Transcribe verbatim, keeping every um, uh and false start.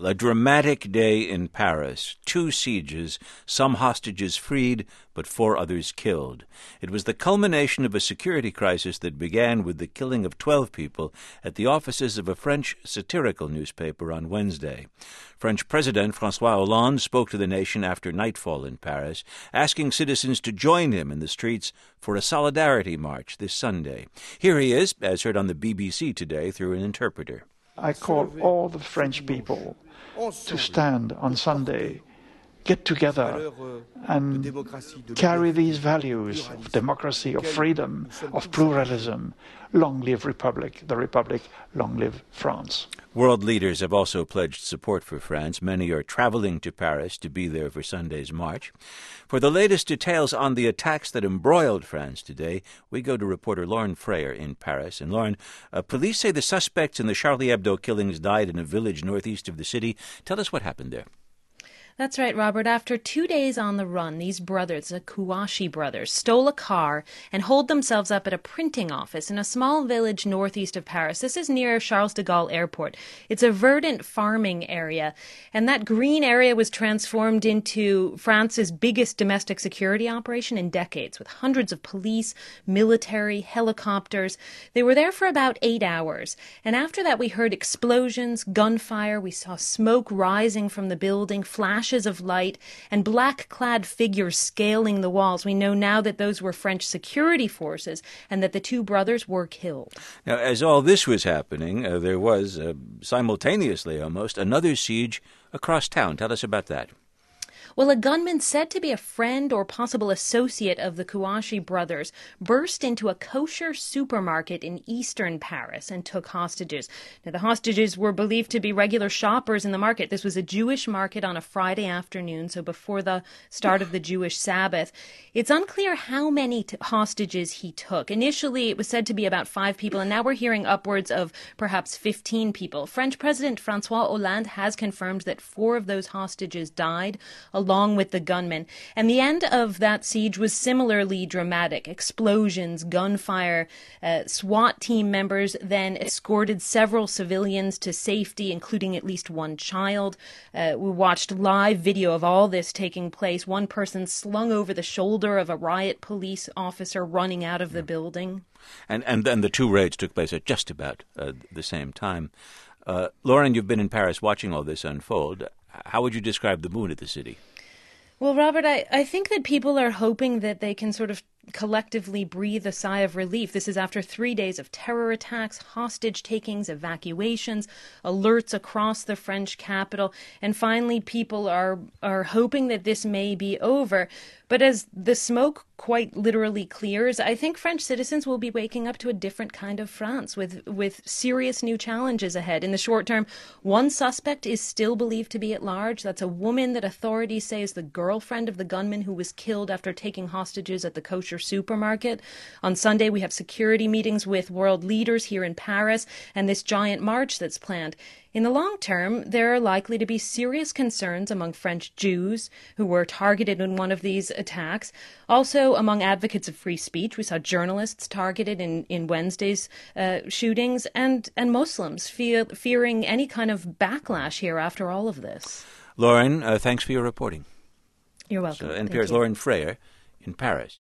A dramatic day in Paris. Two sieges, some hostages freed, but four others killed. It was the culmination of a security crisis that began with the killing of twelve people at the offices of a French satirical newspaper on Wednesday. French President François Hollande spoke to the nation after nightfall in Paris, asking citizens to join him in the streets for a solidarity march this Sunday. Here he is, as heard on the B B C today through an interpreter. I call all the French people to stand on Sunday, get together and carry these values of democracy, of freedom, of pluralism. Long live Republic, the Republic, long live France. World leaders have also pledged support for France. Many are traveling to Paris to be there for Sunday's march. For the latest details on the attacks that embroiled France today, we go to reporter Lauren Freyer in Paris. And Lauren, uh, police say the suspects in the Charlie Hebdo killings died in a village northeast of the city. Tell us what happened there. That's right, Robert. After two days on the run, these brothers, the Kouachi brothers, stole a car and holed themselves up at a printing office in a small village northeast of Paris. This is near Charles de Gaulle Airport. It's a verdant farming area, and that green area was transformed into France's biggest domestic security operation in decades, with hundreds of police, military, helicopters. They were there for about eight hours, and after that we heard explosions, gunfire, we saw smoke rising from the building, flashes of light, and black-clad figures scaling the walls. We know now that those were French security forces and that the two brothers were killed. Now, as all this was happening, uh, there was, uh, simultaneously almost, another siege across town. Tell us about that. Well, a gunman said to be a friend or possible associate of the Kouachi brothers burst into a kosher supermarket in eastern Paris and took hostages. Now, the hostages were believed to be regular shoppers in the market. This was a Jewish market on a Friday afternoon, so before the start of the Jewish Sabbath. It's unclear how many t- hostages he took. Initially, it was said to be about five people, and now we're hearing upwards of perhaps fifteen people. French President François Hollande has confirmed that four of those hostages died, along with the gunmen. And the end of that siege was similarly dramatic. Explosions, gunfire, uh, SWAT team members then escorted several civilians to safety, including at least one child. Uh, we watched live video of all this taking place. One person slung over the shoulder of a riot police officer running out of the building. And and then the two raids took place at just about uh, the same time. Uh, Lauren, you've been in Paris watching all this unfold. How would you describe the mood of the city? Well, Robert, I, I think that people are hoping that they can sort of collectively breathe a sigh of relief. This is after three days of terror attacks, hostage takings, evacuations, alerts across the French capital. And finally, people are, are hoping that this may be over. But as the smoke quite literally clears, I think French citizens will be waking up to a different kind of France with, with serious new challenges ahead. In the short term, one suspect is still believed to be at large. That's a woman that authorities say is the girlfriend of the gunman who was killed after taking hostages at the kosher supermarket. On Sunday, we have security meetings with world leaders here in Paris and this giant march that's planned. In the long term, there are likely to be serious concerns among French Jews who were targeted in one of these attacks. Also, among advocates of free speech, we saw journalists targeted in, in Wednesday's uh, shootings, and, and Muslims fear, fearing any kind of backlash here after all of this. Lauren, uh, thanks for your reporting. You're welcome. So, N P R's Lauren Freyer in Paris.